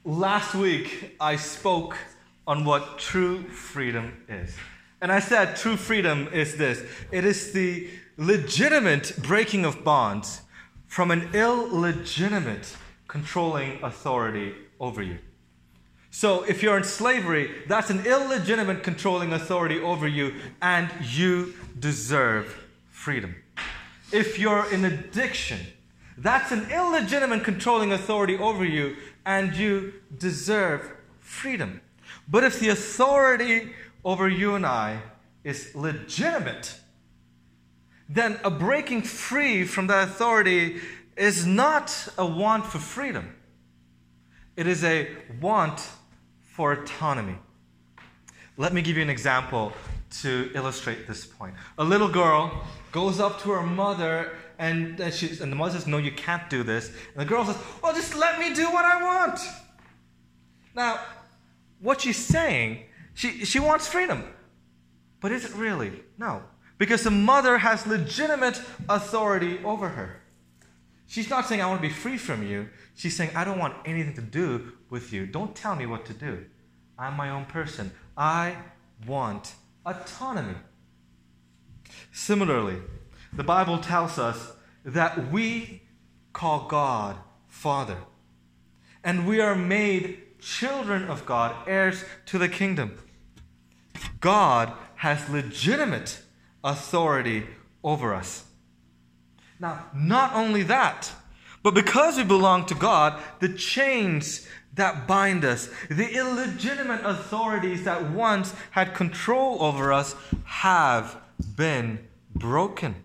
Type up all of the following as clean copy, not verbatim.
Last week, I spoke on what true freedom is. And I said true freedom is this. It is the legitimate breaking of bonds from an illegitimate controlling authority over you. So if you're in slavery, that's an illegitimate controlling authority over you, and you deserve freedom. If you're in addiction, that's an illegitimate controlling authority over you, and you deserve freedom. But if the authority over you and I is legitimate, then a breaking free from that authority is not a want for freedom. It is a want for autonomy. Let me give you an example to illustrate this point. A little girl goes up to her mother and the mother says, "No, you can't do this." And the girl says, "Well, just let me do what I want." Now, what she's saying, she wants freedom. But is it really? No. Because the mother has legitimate authority over her. She's not saying, "I want to be free from you." She's saying, "I don't want anything to do with you. Don't tell me what to do. I'm my own person. I want autonomy." Similarly, the Bible tells us that we call God Father. And we are made children of God, heirs to the kingdom. God has legitimate authority over us. Now, not only that, but because we belong to God, the chains that bind us, the illegitimate authorities that once had control over us, have been broken.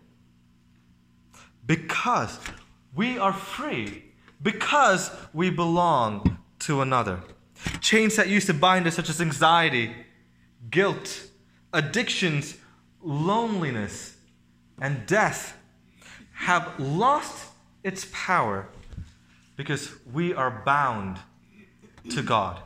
Because we are free, because we belong to another. Chains that used to bind us, such as anxiety, guilt, addictions, loneliness, and death, have lost its power because we are bound to God.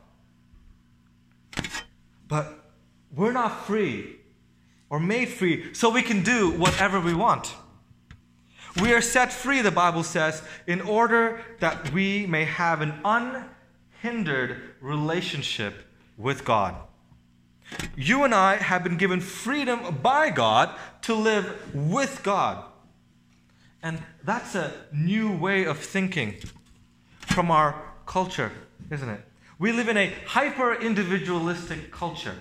But we're not free or made free so we can do whatever we want. We are set free, the Bible says, in order that we may have an unhindered relationship with God. You and I have been given freedom by God to live with God. And that's a new way of thinking from our culture, isn't it? We live in a hyper-individualistic culture.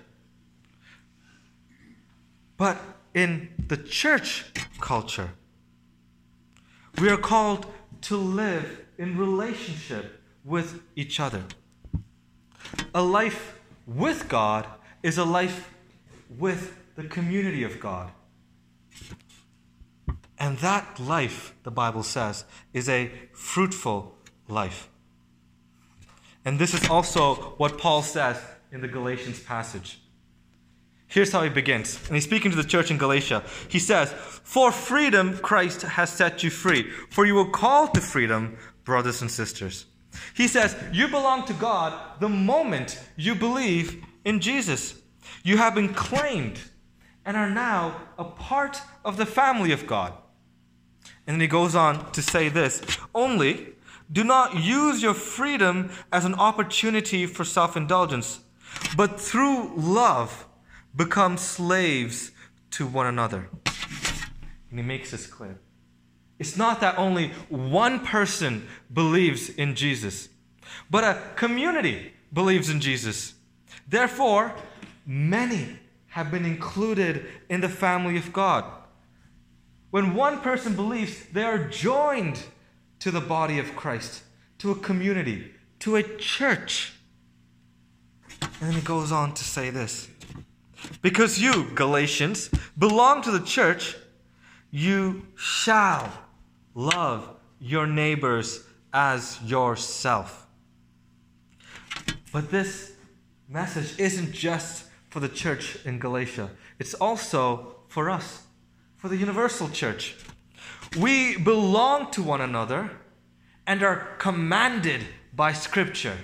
But in the church culture, we are called to live in relationship with each other. A life with God is a life with the community of God. And that life, the Bible says, is a fruitful life. And this is also what Paul says in the Galatians passage. Here's how he begins. And he's speaking to the church in Galatia. He says, "For freedom Christ has set you free. For you were called to freedom, brothers and sisters." He says, you belong to God the moment you believe in Jesus. You have been claimed and are now a part of the family of God. And then he goes on to say this, "Only do not use your freedom as an opportunity for self-indulgence, but through love become slaves to one another." And he makes this clear. It's not that only one person believes in Jesus, but a community believes in Jesus. Therefore, many have been included in the family of God. When one person believes, they are joined to the body of Christ, to a community, to a church. And then he goes on to say this. "Because you, Galatians, belong to the church, you shall love your neighbors as yourself." But this message isn't just for the church in Galatia. It's also for us, for the universal church. We belong to one another and are commanded by Scripture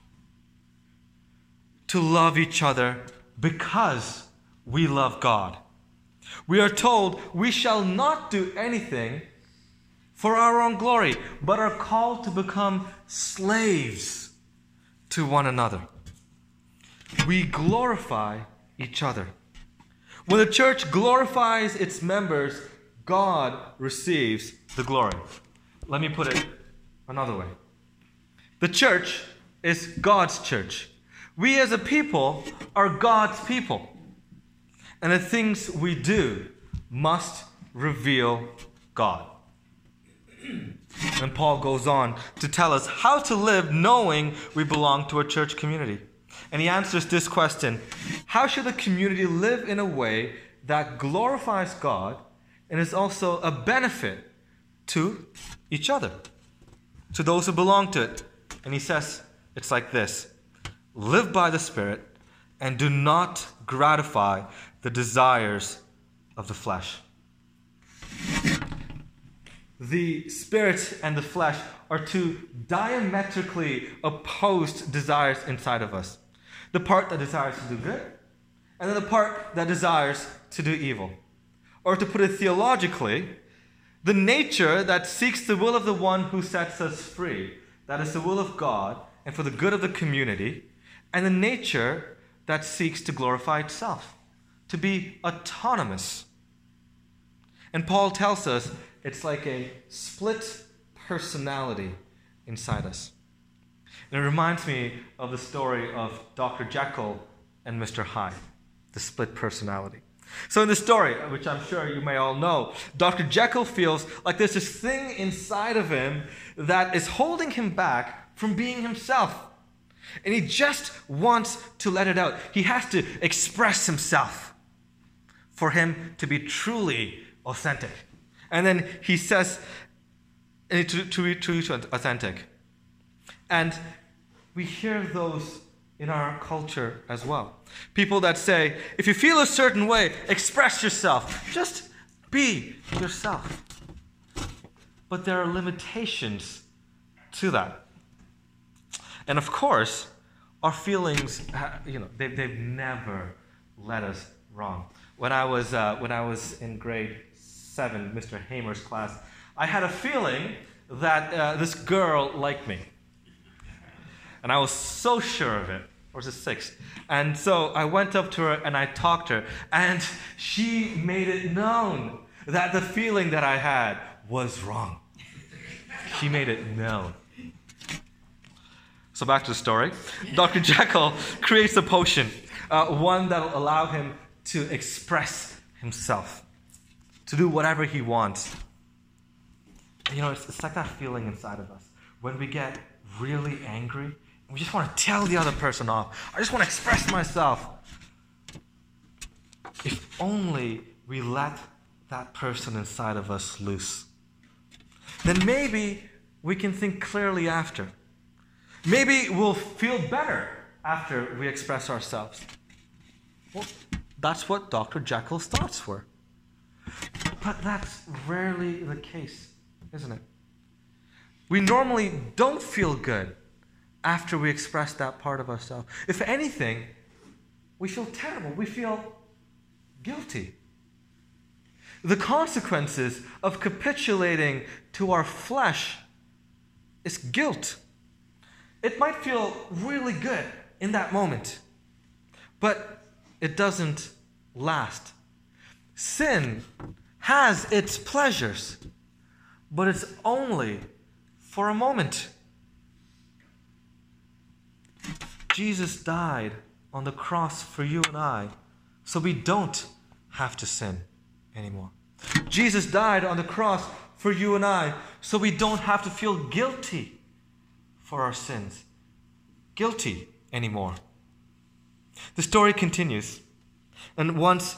to love each other because we love God. We are told we shall not do anything for our own glory, but are called to become slaves to one another. We glorify each other. When the church glorifies its members, God receives the glory. Let me put it another way. The church is God's church. We as a people are God's people. And the things we do must reveal God. And Paul goes on to tell us how to live knowing we belong to a church community. And he answers this question: how should the community live in a way that glorifies God and is also a benefit to each other, to those who belong to it? And he says it's like this: live by the Spirit and do not gratify the desires of the flesh. The Spirit and the flesh are two diametrically opposed desires inside of us. The part that desires to do good, and then the part that desires to do evil. Or to put it theologically, the nature that seeks the will of the one who sets us free, that is the will of God and for the good of the community, and the nature that seeks to glorify itself, to be autonomous. And Paul tells us it's like a split personality inside us. And it reminds me of the story of Dr. Jekyll and Mr. Hyde, the split personality. So in the story, which I'm sure you may all know, Dr. Jekyll feels like there's this thing inside of him that is holding him back from being himself. And he just wants to let it out. He has to express himself for him to be truly authentic. And then he says, to be truly authentic. And we hear those in our culture as well. People that say, if you feel a certain way, express yourself. Just be yourself. But there are limitations to that. And of course, our feelings, they've never led us wrong. When I was in grade 7, Mr. Hamer's class, I had a feeling that this girl liked me. And I was so sure of it. Or was it 6? And so I went up to her and I talked to her. And she made it known that the feeling that I had was wrong. She made it known. So back to the story. Dr. Jekyll creates a potion, one that will allow him to express himself, to do whatever he wants. It's like that feeling inside of us when we get really angry. We just want to tell the other person off. I just want to express myself. If only we let that person inside of us loose, then maybe we can think clearly after. Maybe we'll feel better after we express ourselves. Well, that's what Dr. Jekyll's thoughts were. But that's rarely the case, isn't it? We normally don't feel good after we express that part of ourselves. If anything, we feel terrible. We feel guilty. The consequences of capitulating to our flesh is guilt. It might feel really good in that moment, but it doesn't last. Sin has its pleasures, but it's only for a moment. Jesus died on the cross for you and I, so we don't have to sin anymore. Jesus died on the cross for you and I, so we don't have to feel guilty for our sins. Guilty anymore. The story continues. And once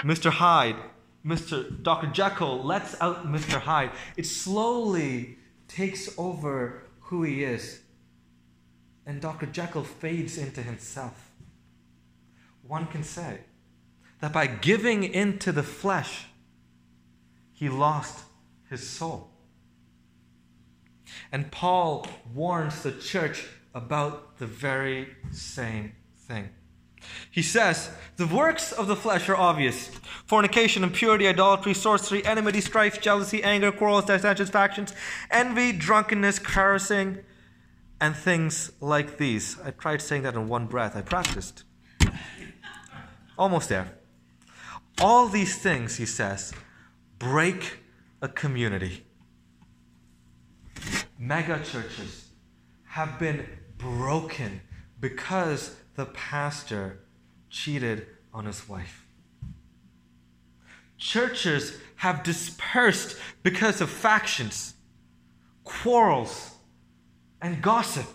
Dr. Jekyll lets out Mr. Hyde, it slowly takes over who he is. And Dr. Jekyll fades into himself. One can say that by giving into the flesh, he lost his soul. And Paul warns the church about the very same thing. He says, the works of the flesh are obvious: fornication, impurity, idolatry, sorcery, enmity, strife, jealousy, anger, quarrels, dissensions, factions, envy, drunkenness, carousing, and things like these. I tried saying that in one breath. I practiced. Almost there. All these things, he says, break a community. Mega churches have been broken because the pastor cheated on his wife. Churches have dispersed because of factions, quarrels, and gossip.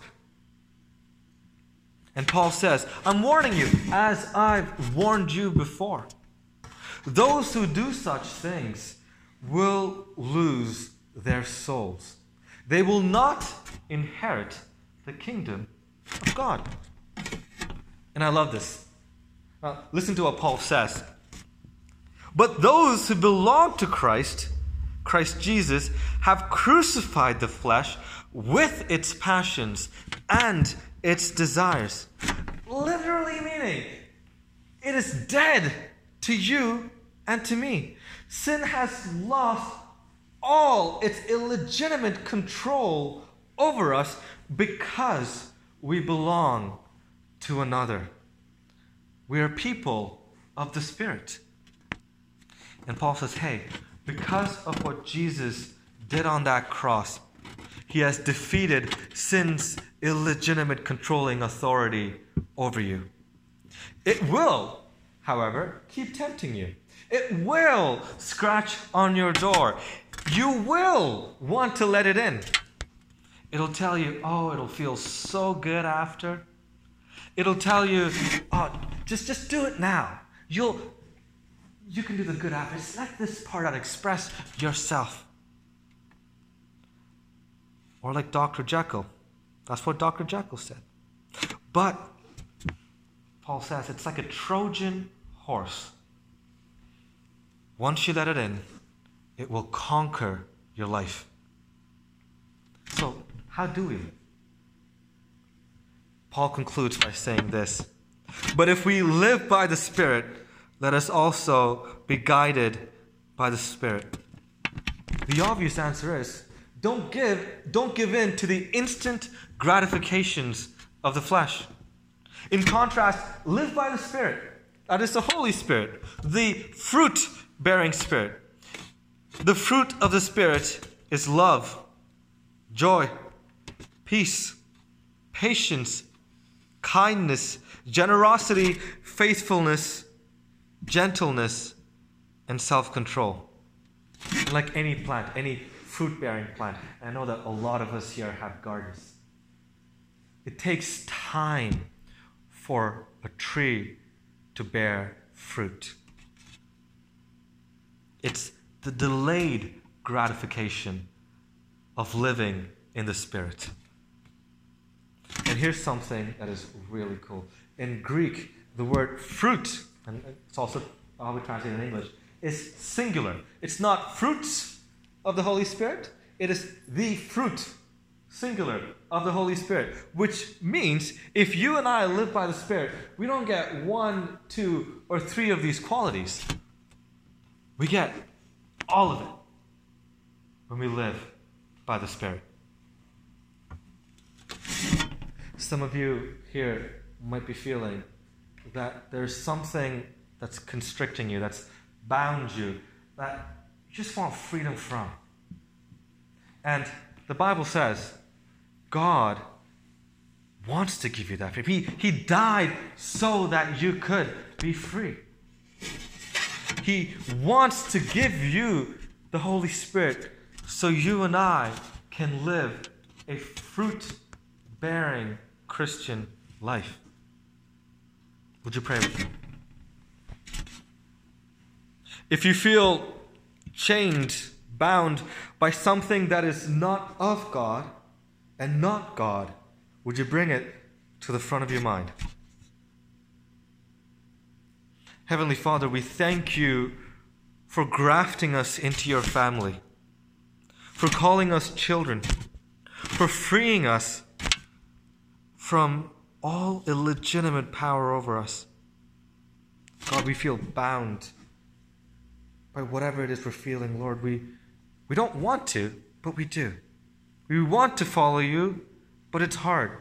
And Paul says, I'm warning you, as I've warned you before. Those who do such things will lose their souls. They will not inherit the kingdom of God. And I love this. Listen to what Paul says. But those who belong to Christ, Christ Jesus, have crucified the flesh with its passions and its desires. Literally meaning, it is dead to you and to me. Sin has lost all its illegitimate control over us because we belong to another. We are people of the Spirit. And Paul says, hey, because of what Jesus did on that cross, he has defeated sin's illegitimate controlling authority over you. It will, however, keep tempting you. It will scratch on your door. You will want to let it in. It'll tell you, oh, it'll feel so good after. It'll tell you, oh, just do it now. You can do the good after. Just let this part out. Express yourself. Or like Dr. Jekyll. That's what Dr. Jekyll said. But Paul says it's like a Trojan horse. Once you let it in, it will conquer your life. So, how do we live? Paul concludes by saying this. But if we live by the Spirit, let us also be guided by the Spirit. The obvious answer is, don't give in to the instant gratifications of the flesh. In contrast, live by the Spirit. That is the Holy Spirit, the fruit-bearing Spirit. The fruit of the Spirit is love, joy, peace, patience, kindness, generosity, faithfulness, gentleness, and self-control. Like any plant, any fruit-bearing plant. And I know that a lot of us here have gardens. It takes time for a tree to bear fruit. It's the delayed gratification of living in the Spirit. And here's something that is really cool. In Greek, the word fruit, and it's also how we translate it in English, is singular. It's not fruits of the Holy Spirit. It is the fruit, singular, of the Holy Spirit. Which means if you and I live by the Spirit, we don't get 1, 2, or 3 of these qualities. We get all of it when we live by the Spirit. Some of you here might be feeling that there's something that's constricting you, that's bound you, that you just want freedom from. And the Bible says God wants to give you that freedom. He died so that you could be free. He wants to give you the Holy Spirit so you and I can live a fruit-bearing Christian life. Would you pray with me? If you feel chained, bound by something that is not of God and not God, would you bring it to the front of your mind? Heavenly Father, we thank you for grafting us into your family, for calling us children, for freeing us from all illegitimate power over us. God, we feel bound by whatever it is we're feeling, Lord. We don't want to, but we do. We want to follow you, But it's hard.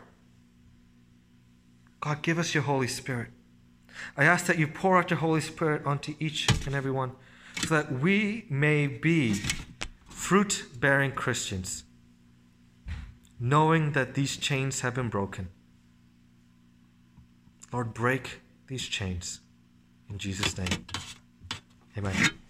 God, give us your Holy Spirit. I ask that you pour out your Holy Spirit onto each and every one so that we may be fruit-bearing Christians, knowing that these chains have been broken. Lord, break these chains. In Jesus' name, amen.